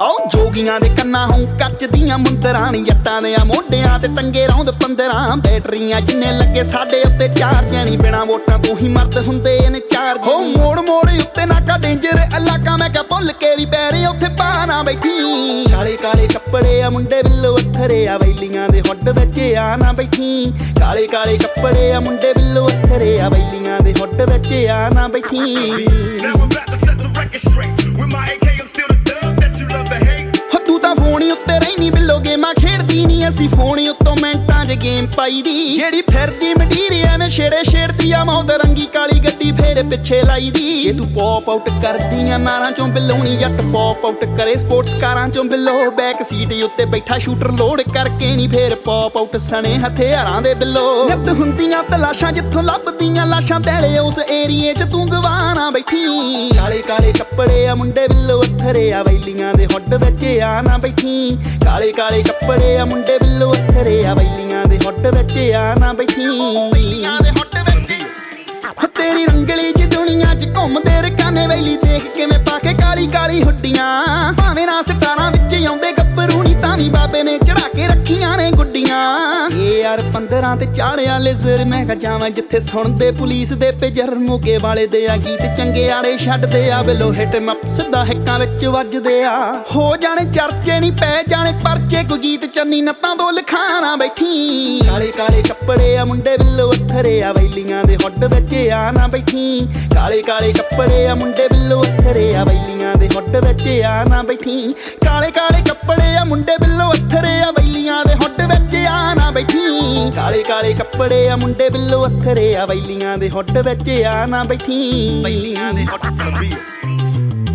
ਆਓ ਜੋਗੀਆਂ ਦੇ ਕੰਨਾਂ ਹੋਂ ਕੱਚ ਦੀਆਂ ਮੁੰਦਰਾਂ ਨੀ ਜੱਟਾਂ ਦੇ ਆ ਮੋਢਿਆਂ ਤੇ ਟੰਗੇ ਰੌਂਦ 15 ਬੈਟਰੀਆਂ ਜਿੰਨੇ ਲੱਗੇ ਸਾਡੇ ਉੱਤੇ ਚਾਰਜ ਨਹੀਂ ਬਿਨਾ ਵੋਟਾਂ ਤੋਂ ਹੀ ਮਰਦ ਹੁੰਦੇ ਨੇ ਚਾਰਜ ਹੋ ਮੋੜ ਮੋੜ ਉੱਤੇ ਨਾਕਾ ਡੇਂਜਰ ਇਲਾਕਾ ਮੈਂ ਕਿਹਾ ਭੁੱਲ ਕੇ ਵੀ ਪੈਰੇ ਉੱਥੇ ਪਾਣਾ ਬੈਠੀ ਕਾਲੇ ਕਾਲੇ ਕੱਪੜੇ ਆ ਮੁੰਡੇ ਬਿੱਲੋ ਅੱਥਰੇ ਆ ਵੈਲੀਆਂ ਦੇ ਹੁੱਡ ਵਿੱਚ ਆ ਨਾ ਬੈਠੀ ਕਾਲੇ ਕਾਲੇ ਕੱਪੜੇ ਆ ਮੁੰਡੇ ਬਿੱਲੋ ਅੱਥਰੇ ਆ ਵੈਲੀਆਂ ਦੇ ਹੁੱਡ ਵਿੱਚ ਆ ਨਾ ਬੈਠੀ ਤੂੰ ਤਾਂ ਫੋਨ ਉੱਤੇ ਰਹਿਨੀ ਬਿੱਲੋ ਗੇਮਾਂ ਖੇਡਦੀ ਨੀ ਅਸੀਂ ਫੋਨ ਉੱਤੋਂ ਮਿੰਟਾਂ 'ਚ ਗੇਮ ਪਾਈ ਦੀ ਜਿਹੜੀ ਫਿਰਦੀ ਮਟੀਰੀਅਲ ਐਵੇਂ ਛੇੜੇ ਆ ਮੌਤ ਰੰਗੀ ਕਾਲੀ ਗੱਡੀ ਫੇਰ ਪਿੱਛੇ ਲਾਈ ਦੀ ਜੇ ਤੂੰ ਪੌਪ ਆਊਟ ਕਰਦੀਆਂ ਨਾਰਾਂ ਚੋਂ ਬਿੱਲੋਣੀ ਜੱਟ ਪੌਪ ਆਊਟ ਕਰੇ ਸਪੋਰਟਸ ਕਾਰਾਂ ਚੋਂ ਬਿੱਲੋ ਬੈਕ ਸੀਟ ਉੱਤੇ ਬੈਠਾ ਸ਼ੂਟਰ ਲੋਡ ਕਰਕੇ ਨੀ ਫੇਰ ਪੌਪ ਆਊਟ ਸਣੇ ਹਥਿਆਰਾਂ ਦੇ ਬਿੱਲੋ ਨਿੱਤ ਹੁੰਦੀਆਂ ਤਲਾਸ਼ਾਂ ਜਿੱਥੋਂ ਲੱਭਦੀਆਂ ਲਾਸ਼ਾਂ ਤੇਲੇ ਉਸ ਏਰੀਏ 'ਚ ਤੂੰ ਗਵਾਨਾ ਬੈਠੀ ਕਾਲੇ ਕਾਲੇ ਕੱਪੜੇ ਆ ਮੁੰਡੇ ਬਿੱਲੋ ਅੱਥਰੇ ਆ ਵੈਲੀਆਂ ਦੇ ਹੁੱਡ ਵਿੱਚ ਆ ਨਾ ਬੈਠੀ ਕਾਲੇ ਕਾਲੇ ਕੱਪੜੇ ਆ ਮੁੰਡੇ ਬਿੱਲੋ ਅੱਥਰੇ ਆ ਵੈਲੀਆਂ ਦੇ ਹੁੱਡ ਵਿੱਚ ਆ ਨਾ ਬੈਠੀ ਵੈਲੀਆਂ ਦੇ ਹੁੱਡ ਵਿੱਚ ਤੇਰੀ ਰੰਗਲੀ ਜੀ ਦੁਨੀਆ 'ਚ ਘੁੰਮਦੇ ਰਕਾਨੇ ਵੈਲੀ ਦੇਖ ਕਿਵੇਂ ਪਾ ਕੇ ਕਾਲੀ ਕਾਲੀ ਹੁੱਡੀਆਂ ਭਾਵੇਂ ਨਾ ਸਟਾਰਾਂ ਵਿੱਚ ਆਉਂਦੇ ਗੱਭਰੂ ਨੀ ਤਾਂ ਵੀ ਬਾਬੇ ਨੇ ਚੜਾ ਕੇ ਰੱਖੀਆਂ ਨੇ ਗੁੱਡੀਆਂ ਏ ਯਾਰ 15 ਤੇ ਚਾੜਿਆ ਲੇਜ਼ਰ ਮੈਂ ਕਹ ਜਾਵਾਂ ਜਿੱਥੇ ਸੁਣਦੇ ਪੁਲਿਸ ਦੇ ਪੇਜਰ ਮੋਗੇ ਵਾਲੇ ਦੇ ਆ ਗੀਤ ਚੰਗੇ ਆੜੇ ਛੱਡਦੇ ਆ ਬਿਲੋ ਹਿੱਟ ਮੱਪ ਸਿੱਧਾ ਹਿੱਕਾਂ ਵਿੱਚ ਵੱਜਦੇ ਆ ਹੋ ਜਾਣੇ ਚਰਚੇ ਨਹੀਂ ਪੈ ਜਾਣੇ ਪਰਚੇ ਕੋਈ ਗੀਤ ਚੰਨੀ ਨੱਤਾਂ ਤੋਂ ਲਿਖਾਣਾ ਬੈਠੀ ਕਾਲੇ ਕਾਲੇ ਕੱਪੜੇ ਆ ਮੁੰਡੇ ਬਿੱਲੋ ਅੱਥਰੇ ਆ ਵੈਲੀਆਂ ਦੇ ਹੁੱਡ ਵਿੱਚ ਆ ਨਾ ਬੈਠੀ ਕਾਲੇ ਕਾਲੇ ਕੱਪੜੇ ਆ ਮੁੰਡੇ ਬਿੱਲੋ ਅੱਥਰੇ ਆ ਵੈਲੀਆਂ ਦੇ ਹੁੱਡ ਵਿੱਚ ਆ ਨਾ ਬੈਠੀ ਕਾਲੇ ਕਾਲੇ ਕੱਪੜੇ ਆ ਮੁੰਡੇ ਬਿੱਲੋ ਅੱਥਰੇ ਆ ਵੈਲੀਆਂ ਦੇ ਹੁੱਡ ਵਿੱਚ ਆ ਨਾ ਬੈਠੀ ਕਾਲੇ ਕਾਲੇ ਕੱਪੜੇ ਆ ਮੁੰਡੇ ਬਿੱਲੋ ਅੱਥਰੇ ਆ ਵੈਲੀਆਂ ਦੇ ਹੁੱਡ ਵਿੱਚ ਆ ਨਾ ਬੈਠੀ ਵੈਲੀਆਂ ਦੇ ਹੁੱਡ